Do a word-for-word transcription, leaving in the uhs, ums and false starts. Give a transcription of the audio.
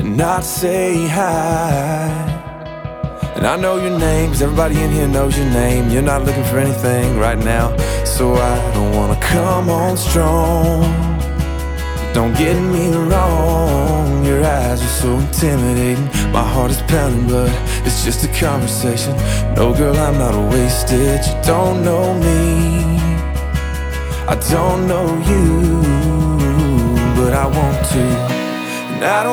and not say hi. And I know your name, 'cause everybody in here knows your name. You're not looking for anything right now, so I don't wanna come on strong. Don't get me wrong, your eyes are so intimidating. My heart is pounding, but it's just a conversation. No, girl, I'm not wasted. You don't know me, I don't know you, but I want to. And I don't